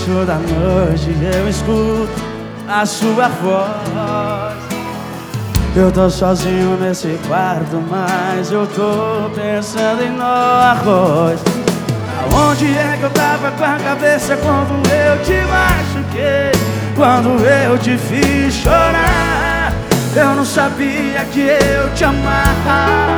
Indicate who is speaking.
Speaker 1: silêncio da noite eu escuto a sua voz. Eu tô sozinho nesse quarto, mas eu tô pensando em nós. Aonde é que eu tava com a cabeça quando eu te machuquei? Quando eu te fiz chorar? Eu não sabia que eu te amava.